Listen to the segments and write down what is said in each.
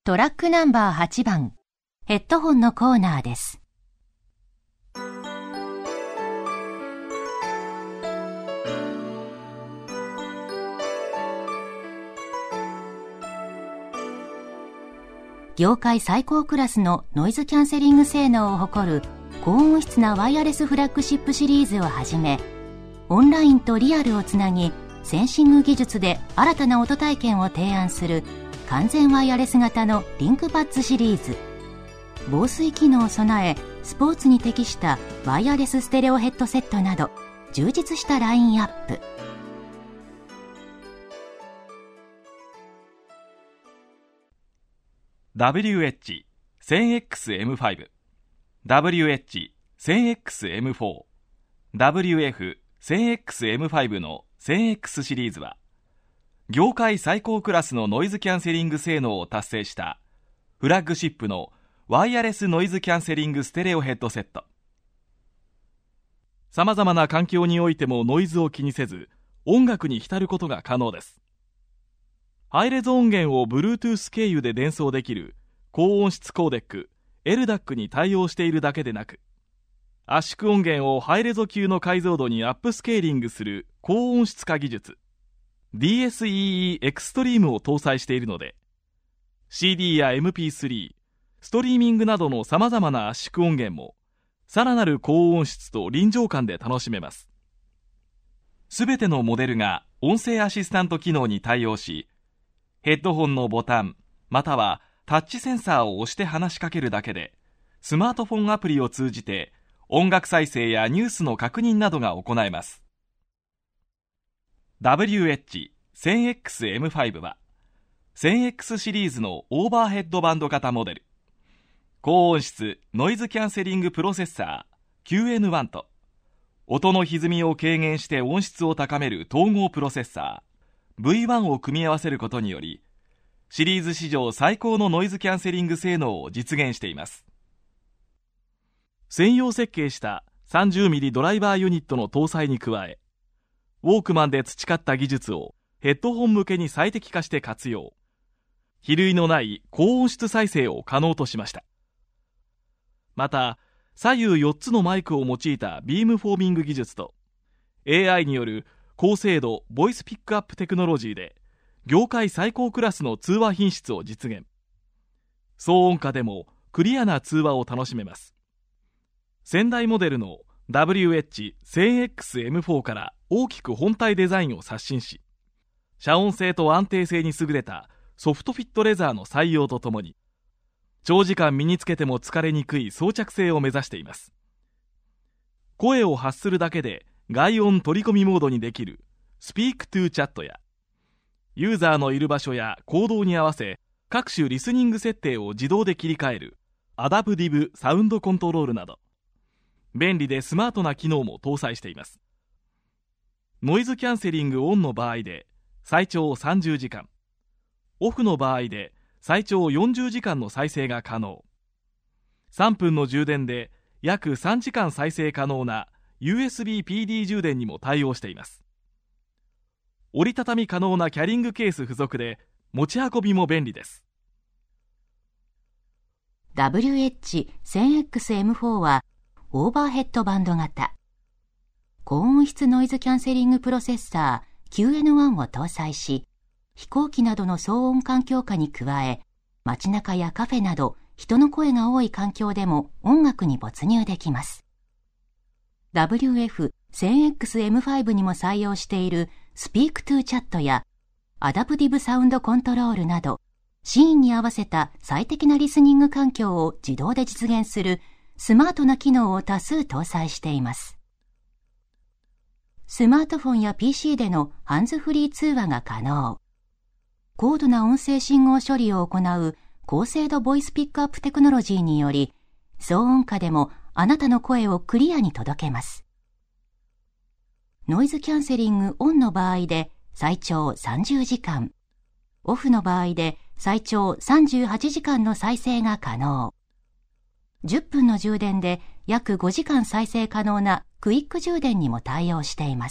トラックナンバー8番、ヘッドホンのコーナーです。業界最高クラスのノイズキャンセリング性能を誇る高音質なワイヤレスフラッグシップシリーズをはじめ、オンラインとリアルをつなぎ、センシング技術で新たな音体験を提案する完全ワイヤレス型のリンクパッツシリーズ、防水機能を備えスポーツに適したワイヤレスステレオヘッドセットなど充実したラインアップ。 WH-1000X-M5、WH-1000X-M4、WF-1000X-M5 の 1000X シリーズは、業界最高クラスのノイズキャンセリング性能を達成したフラッグシップのワイヤレスノイズキャンセリングステレオヘッドセット。さまざまな環境においてもノイズを気にせず音楽に浸ることが可能です。ハイレゾ音源を Bluetooth 経由で伝送できる高音質コーデック LDAC に対応しているだけでなく、圧縮音源をハイレゾ級の解像度にアップスケーリングする高音質化技術 DSEE エクストリームを搭載しているので、 CD や MP3、ストリーミングなどのさまざまな圧縮音源もさらなる高音質と臨場感で楽しめます。すべてのモデルが音声アシスタント機能に対応し、ヘッドホンのボタンまたはタッチセンサーを押して話しかけるだけで、スマートフォンアプリを通じて音楽再生やニュースの確認などが行えます。 WH-1000X-M5 は 1000X シリーズのオーバーヘッドバンド型モデル、高音質ノイズキャンセリングプロセッサー QN1 と音の歪みを軽減して音質を高める統合プロセッサー V1 を組み合わせることにより、シリーズ史上最高のノイズキャンセリング性能を実現しています。専用設計した 30mm ドライバーユニットの搭載に加え、ウォークマンで培った技術をヘッドホン向けに最適化して活用、比類のない高音質再生を可能としました。また、左右4つのマイクを用いたビームフォーミング技術と AI による高精度ボイスピックアップテクノロジーで業界最高クラスの通話品質を実現。騒音下でもクリアな通話を楽しめます。先代モデルの WH-1000X-M4 から大きく本体デザインを刷新し、遮音性と安定性に優れたソフトフィットレザーの採用とともに、長時間身につけても疲れにくい装着性を目指しています。声を発するだけで外音取り込みモードにできる Speak to Chat や、ユーザーのいる場所や行動に合わせ各種リスニング設定を自動で切り替える Adaptive Sound Control など、便利でスマートな機能も搭載しています。ノイズキャンセリングオンの場合で最長30時間、オフの場合で最長40時間の再生が可能。3分の充電で約3時間再生可能な USB PD 充電にも対応しています。折りたたみ可能なキャリングケース付属で持ち運びも便利です。 WH-1000X-M4 はオーバーヘッドバンド型、高音質ノイズキャンセリングプロセッサー QN1 を搭載し、飛行機などの騒音環境下に加え、街中やカフェなど人の声が多い環境でも音楽に没入できます。 WF-1000X-M5 にも採用している Speak to Chat や Adaptive Sound Control など、シーンに合わせた最適なリスニング環境を自動で実現するスマートな機能を多数搭載しています。スマートフォンや PC でのハンズフリー通話が可能。高度な音声信号処理を行う高精度ボイスピックアップテクノロジーにより、騒音下でもあなたの声をクリアに届けます。ノイズキャンセリングオンの場合で最長30時間、オフの場合で最長38時間の再生が可能。10分の充電で約5時間再生可能なクイック充電にも対応しています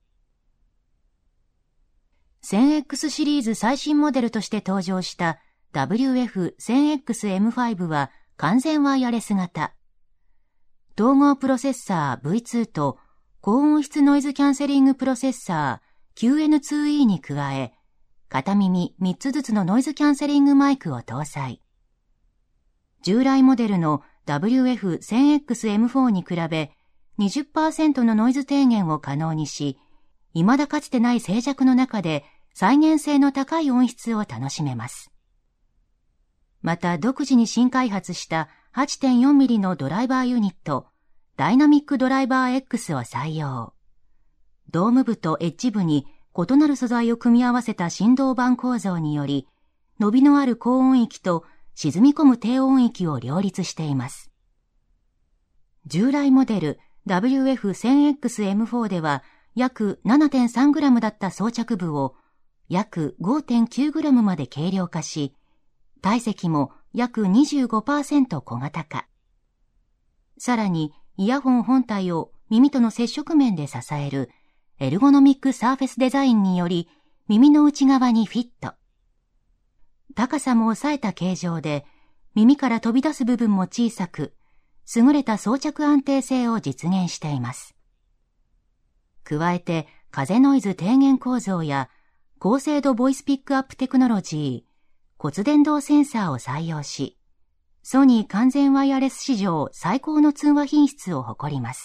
。1000X シリーズ最新モデルとして登場した WF1000XM5 は完全ワイヤレス型。統合プロセッサー V2 と高音質ノイズキャンセリングプロセッサー QN2E に加え、片耳3つずつのノイズキャンセリングマイクを搭載。従来モデルの WF1000XM4 に比べ 20% のノイズ低減を可能にし、未だかつてない静寂の中で再現性の高い音質を楽しめます。また独自に新開発した 8.4mm のドライバーユニット、ダイナミックドライバー X を採用。ドーム部とエッジ部に異なる素材を組み合わせた振動板構造により、伸びのある高音域と沈み込む低音域を両立しています。従来モデル WF1000XM4 では約 7.3g だった装着部を約 5.9g まで軽量化し、体積も約 25% 小型化。さらに、イヤホン本体を耳との接触面で支えるエルゴノミックサーフェスデザインにより、耳の内側にフィット。高さも抑えた形状で、耳から飛び出す部分も小さく、優れた装着安定性を実現しています。加えて、風ノイズ低減構造や、高精度ボイスピックアップテクノロジー、骨伝導センサーを採用し、ソニー完全ワイヤレス史上最高の通話品質を誇ります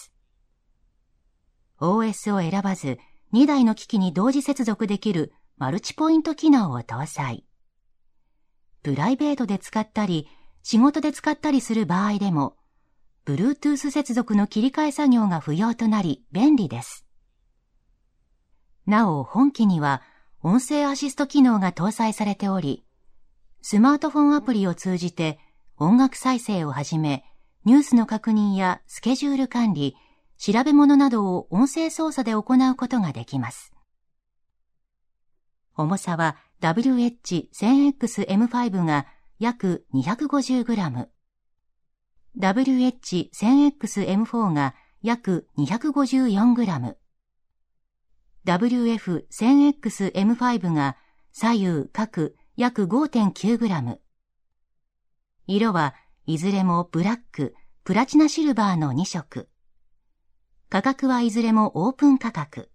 。OS を選ばず、2台の機器に同時接続できるマルチポイント機能を搭載。プライベートで使ったり、仕事で使ったりする場合でも、Bluetooth 接続の切り替え作業が不要となり便利です。なお、本機には音声アシスト機能が搭載されており、スマートフォンアプリを通じて音楽再生をはじめ、ニュースの確認やスケジュール管理、調べ物などを音声操作で行うことができます。重さは WH1000XM5 が約 250g、WH1000XM4 が約 254g、WF1000XM5 が左右各約 5.9g。色はいずれもブラック、プラチナシルバーの2色。価格はいずれもオープン価格。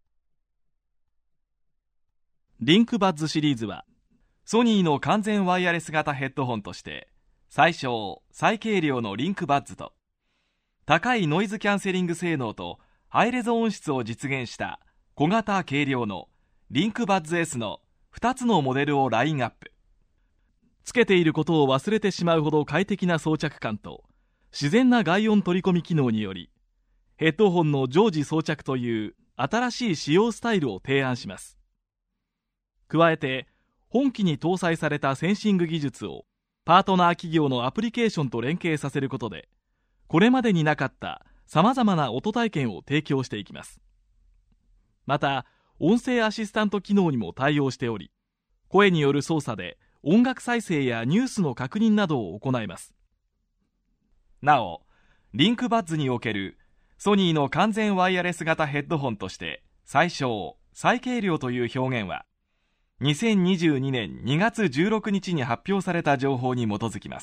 リンクバッズシリーズは、ソニーの完全ワイヤレス型ヘッドホンとして、最小・最軽量のリンクバッズと、高いノイズキャンセリング性能とハイレゾ音質を実現した小型軽量のリンクバッズ S の2つのモデルをラインアップ。つけていることを忘れてしまうほど快適な装着感と自然な外音取り込み機能により、ヘッドホンの常時装着という新しい使用スタイルを提案します。加えて、本機に搭載されたセンシング技術をパートナー企業のアプリケーションと連携させることで、これまでになかった様々な音体験を提供していきます。また、音声アシスタント機能にも対応しており、声による操作で音楽再生やニュースの確認などを行います。なお、リンクバッズにおけるソニーの完全ワイヤレス型ヘッドホンとして最小・最軽量という表現は、2022年2月16日に発表された情報に基づきます。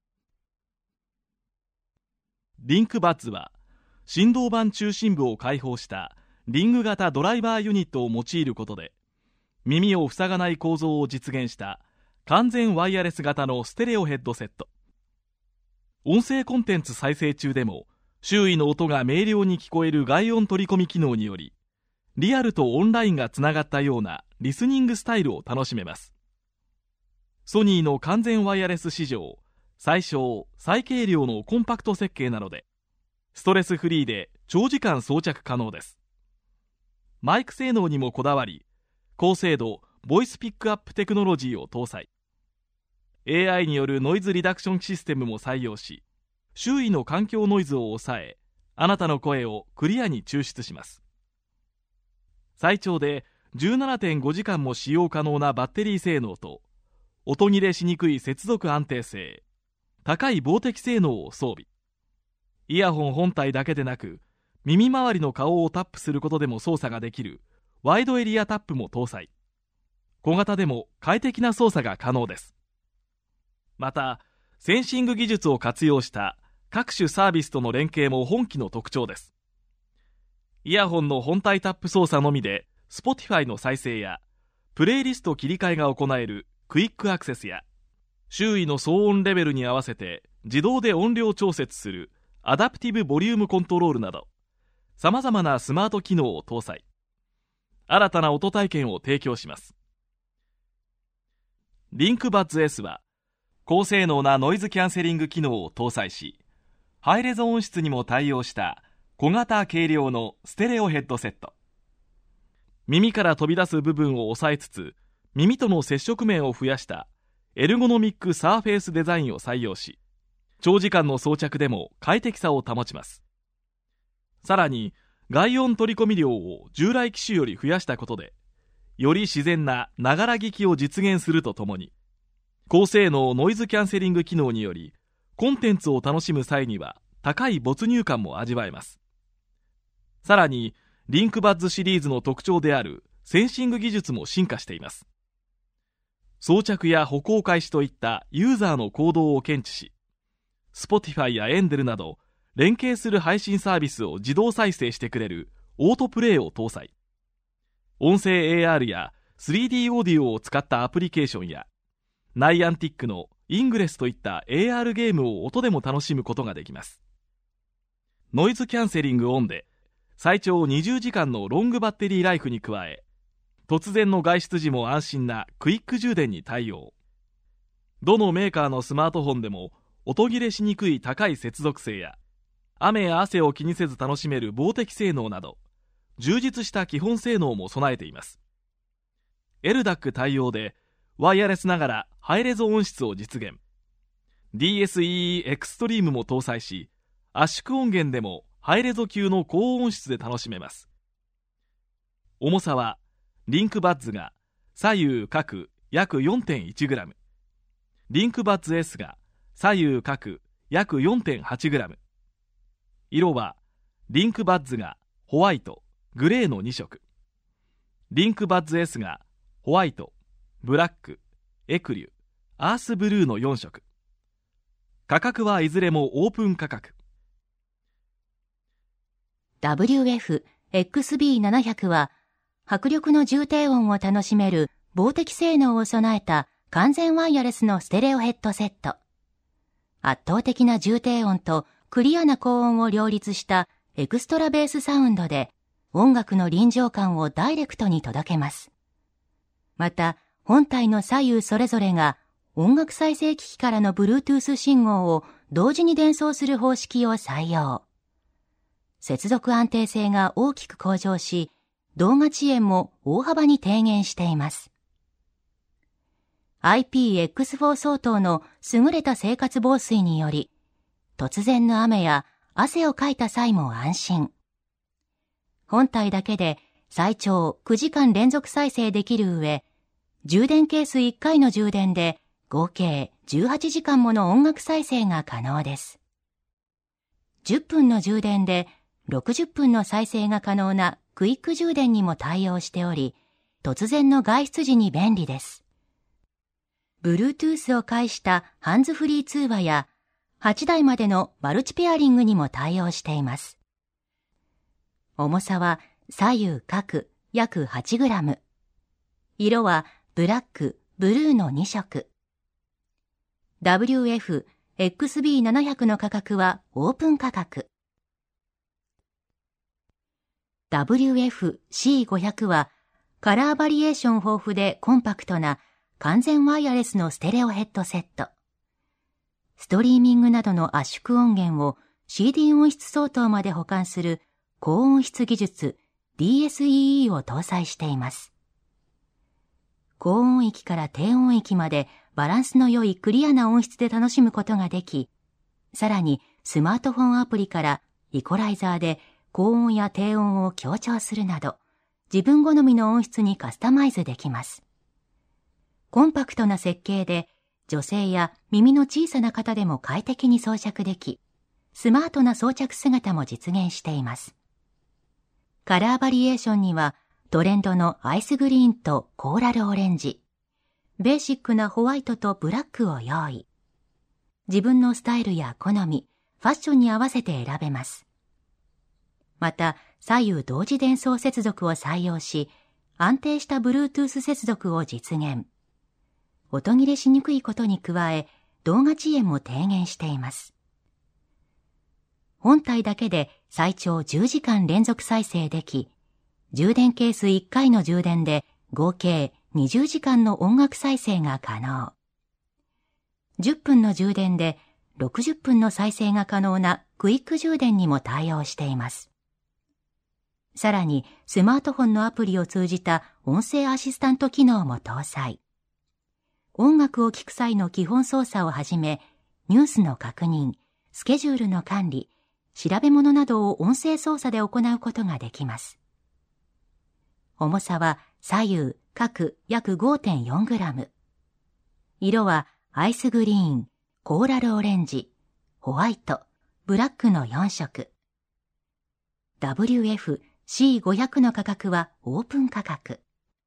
リンクバッズは、振動板中心部を開放したリング型ドライバーユニットを用いることで、耳を塞がない構造を実現した完全ワイヤレス型のステレオヘッドセット。音声コンテンツ再生中でも周囲の音が明瞭に聞こえる外音取り込み機能により、リアルとオンラインがつながったようなリスニングスタイルを楽しめます。ソニーの完全ワイヤレス史上最小・最軽量のコンパクト設計なので、ストレスフリーで長時間装着可能です。マイク性能にもこだわり、高精度ボイスピックアップテクノロジーを搭載。AI によるノイズリダクションシステムも採用し、周囲の環境ノイズを抑え、あなたの声をクリアに抽出します。最長で 17.5 時間も使用可能なバッテリー性能と、音切れしにくい接続安定性、高い防滴性能を装備。イヤホン本体だけでなく、耳周りの顔をタップすることでも操作ができるワイドエリアタップも搭載。小型でも快適な操作が可能です。 また、センシング技術を活用した各種サービスとの連携も本機の特徴です。イヤホンの本体タップ操作のみで Spotify の再生やプレイリスト切り替えが行えるクイックアクセスや、周囲の騒音レベルに合わせて自動で音量調節するアダプティブボリュームコントロールなど、さまざまなスマート機能を搭載。新たな音体験を提供します。リンクバッズ S は高性能なノイズキャンセリング機能を搭載し、ハイレゾ音質にも対応した小型軽量のステレオヘッドセット。耳から飛び出す部分を抑えつつ、耳との接触面を増やしたエルゴノミックサーフェイスデザインを採用し、長時間の装着でも快適さを保ちます。さらに外音取り込み量を従来機種より増やしたことで、より自然なながら聞きを実現するとともに、高性能ノイズキャンセリング機能によりコンテンツを楽しむ際には高い没入感も味わえます。さらにリンクバッズシリーズの特徴であるセンシング技術も進化しています。装着や歩行開始といったユーザーの行動を検知し、Spotify やエンデルなど連携する配信サービスを自動再生してくれるオートプレイを搭載。音声 AR や 3D オーディオを使ったアプリケーションや、ナイアンティックのイングレスといった AR ゲームを音でも楽しむことができます。ノイズキャンセリングオンで最長20時間のロングバッテリーライフに加え、突然の外出時も安心なクイック充電に対応。どのメーカーのスマートフォンでも音切れしにくい高い接続性や、雨や汗を気にせず楽しめる防滴性能など、充実した基本性能も備えています。LDAC 対応でワイヤレスながらハイレゾ音質を実現。 DSEE エクストリームも搭載し、圧縮音源でもハイレゾ級の高音質で楽しめます。重さはリンクバッズが左右各約 4.1g、 リンクバッズ S が左右各約 4.8g。 色はリンクバッズがホワイト、グレーの2色、リンクバッズ S がホワイト、ブラック、エクリュ、アースブルーの4色。価格はいずれもオープン価格。 WF-XB700 は迫力の重低音を楽しめる防滴性能を備えた完全ワイヤレスのステレオヘッドセット。圧倒的な重低音とクリアな高音を両立したエクストラベースサウンドで音楽の臨場感をダイレクトに届けます。また、本体の左右それぞれが音楽再生機器からの Bluetooth 信号を同時に伝送する方式を採用。接続安定性が大きく向上し、動画遅延も大幅に低減しています。IPX4 相当の優れた生活防水により、突然の雨や汗をかいた際も安心。本体だけで最長9時間連続再生できる上、充電ケース1回の充電で合計18時間もの音楽再生が可能です。10分の充電で60分の再生が可能なクイック充電にも対応しており、突然の外出時に便利です。Bluetooth を介したハンズフリー通話や8台までのマルチペアリングにも対応しています。重さは左右各約 8g。色はブラック、ブルーの2色。WF-XB700 の価格はオープン価格。WF-C500 はカラーバリエーション豊富でコンパクトな完全ワイヤレスのステレオヘッドセット。ストリーミングなどの圧縮音源を CD 音質相当まで保管する高音質技術 DSEE を搭載しています。高音域から低音域までバランスの良いクリアな音質で楽しむことができ、さらにスマートフォンアプリからイコライザーで高音や低音を強調するなど、自分好みの音質にカスタマイズできます。コンパクトな設計で女性や耳の小さな方でも快適に装着でき、スマートな装着姿も実現しています。カラーバリエーションにはトレンドのアイスグリーンとコーラルオレンジ、ベーシックなホワイトとブラックを用意。 自分のスタイルや好み、ファッションに合わせて選べます。また、左右同時伝送接続を採用し、安定した Bluetooth 接続を実現。音切れしにくいことに加え、動画遅延も低減しています。本体だけで最長10時間連続再生でき、充電ケース1回の充電で合計20時間の音楽再生が可能。10分の充電で60分の再生が可能なクイック充電にも対応しています。さらにスマートフォンのアプリを通じた音声アシスタント機能も搭載。音楽を聴く際の基本操作をはじめ、ニュースの確認、スケジュールの管理、調べ物などを音声操作で行うことができます。重さは左右各約 5.4 グラム。色はアイスグリーン、コーラルオレンジ、ホワイト、ブラックの4色。WF-C500 の価格はオープン価格。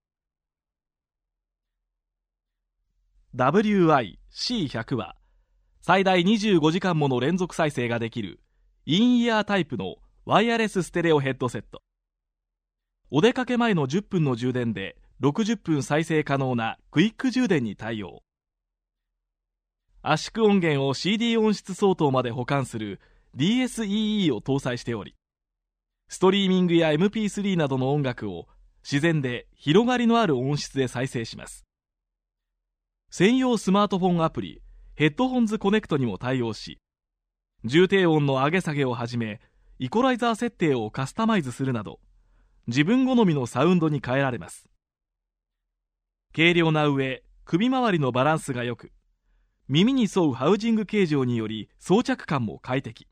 WI-C100 は最大25時間もの連続再生ができるインイヤータイプのワイヤレスステレオヘッドセット。お出かけ前の10分の充電で60分再生可能なクイック充電に対応。圧縮音源を CD 音質相当まで保管する DSEE を搭載しており、ストリーミングや MP3 などの音楽を自然で広がりのある音質で再生します。専用スマートフォンアプリヘッドホンズコネクトにも対応し、重低音の上げ下げをはじめイコライザー設定をカスタマイズするなど自分好みのサウンドに変えられます。軽量な上、首周りのバランスが良く、耳に沿うハウジング形状により装着感も快適。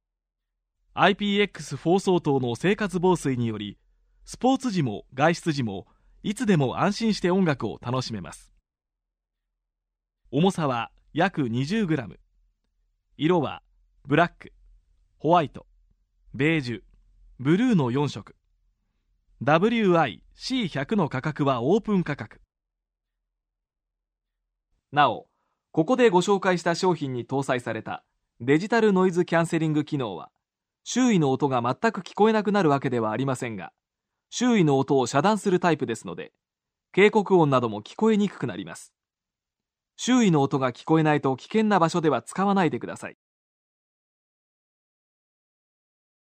IPX4 相当の生活防水により、スポーツ時も外出時もいつでも安心して音楽を楽しめます。重さは約 20g。 色はブラック、ホワイト、ベージュ、ブルーの4色。 WI-C100 の価格はオープン価格。なお、ここでご紹介した商品に搭載されたデジタルノイズキャンセリング機能は、周囲の音が全く聞こえなくなるわけではありませんが、周囲の音を遮断するタイプですので、警告音なども聞こえにくくなります。周囲の音が聞こえないと危険な場所では使わないでください。